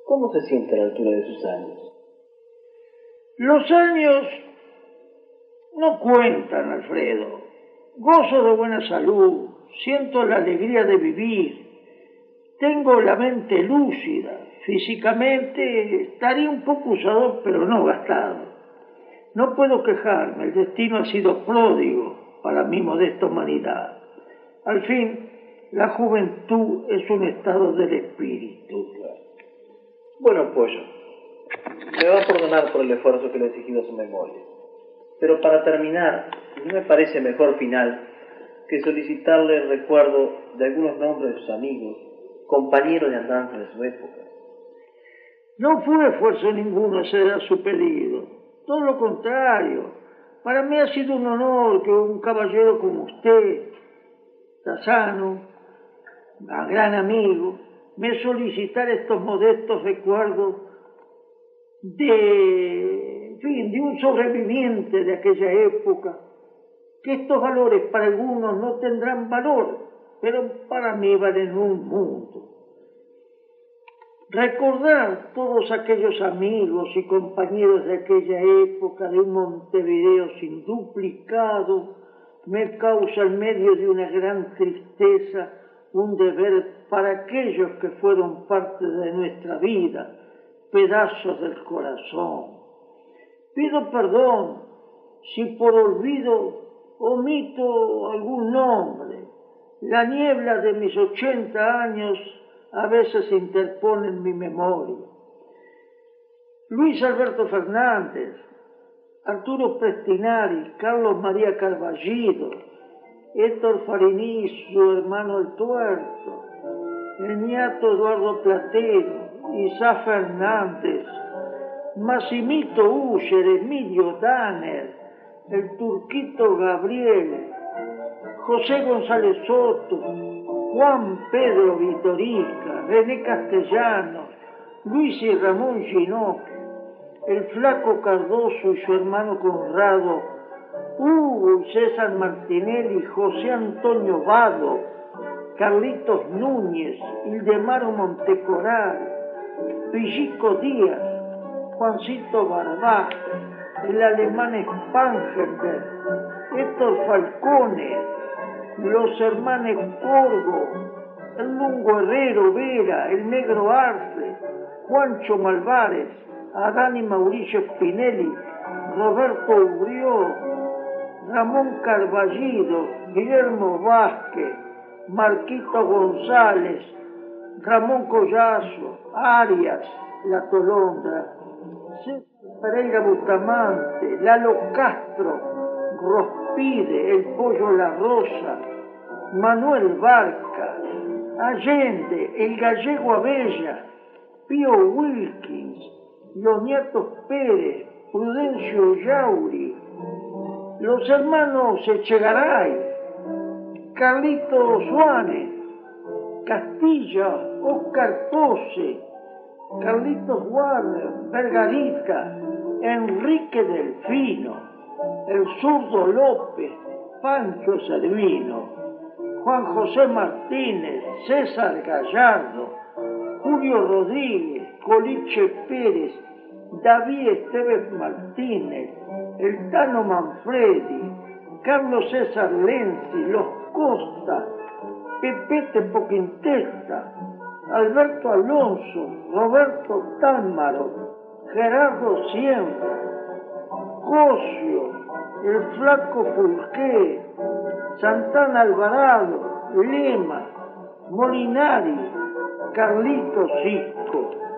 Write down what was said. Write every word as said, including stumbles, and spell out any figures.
¿Cómo se siente a la altura de sus años? Los años no cuentan, Alfredo. Gozo de buena salud, siento la alegría de vivir, tengo la mente lúcida, físicamente estaría un poco usado, pero no gastado. No puedo quejarme, el destino ha sido pródigo para mi modesta humanidad. Al fin, la juventud es un estado del espíritu. Bueno, Pollo, me va a perdonar por el esfuerzo que le he exigido a su memoria. Pero para terminar, ¿no me parece mejor final que solicitarle el recuerdo de algunos nombres de sus amigos, compañeros de andanza de su época? No fue esfuerzo ninguno acceder a su pedido. Todo lo contrario. Para mí ha sido un honor que un caballero como usted, sano, un gran amigo, me solicitara estos modestos recuerdos de, en fin, de un sobreviviente de aquella época, que estos valores para algunos no tendrán valor, pero para mí valen un mundo. Recordar todos aquellos amigos y compañeros de aquella época de un Montevideo sin duplicado me causa en medio de una gran tristeza un deber para aquellos que fueron parte de nuestra vida, pedazos del corazón. Pido perdón si por olvido omito algún nombre. La niebla de mis ochenta años a veces se interpone en mi memoria. Luis Alberto Fernández, Arturo Prestinari, Carlos María Carballido, Héctor Farini, su hermano el Tuerto, el niato Eduardo Platero, Isá Fernández, Massimito Uller, Emilio Danner, el Turquito Gabriel, José González Soto, Juan Pedro Vitorica, René Castellanos, Luis y Ramón Ginó, el Flaco Cardoso y su hermano Conrado, Hugo y César Martinelli, José Antonio Vado, Carlitos Núñez, Ildemaro Montecoral, Villico Díaz, Juancito Barbá, el alemán Spangenberg, Héctor Falcone, los hermanos Corgo, el Lungo Herrero Vera, el Negro Arce, Juancho Malvares, Adán y Mauricio Spinelli, Roberto Urió, Ramón Carballido, Guillermo Vázquez, Marquito González, Ramón Collazo, Arias, La Tolondra, César Pereira Bustamante, Lalo Castro, Rospide, el Pollo La Rosa, Manuel Barca, Allende, el Gallego Abella, Pío Wilkins, los nietos Pérez, Prudencio Yauri, los hermanos Echegaray, Carlito Suárez, Castilla, Oscar Pose, Carlitos Warner, Vergarica, Enrique Delfino, el Zurdo López, Pancho Servino, Juan José Martínez, César Gallardo, Julio Rodríguez, Coliche Pérez, David Esteves Martínez, el Tano Manfredi, Carlos César Lenzi, los Costa, Pepete Poquintesta, Alberto Alonso, Roberto Tálmaro, Gerardo Siembra, Cosio, el Flaco Pulqué, Santana Alvarado, Lema, Molinari, Carlito Cisco.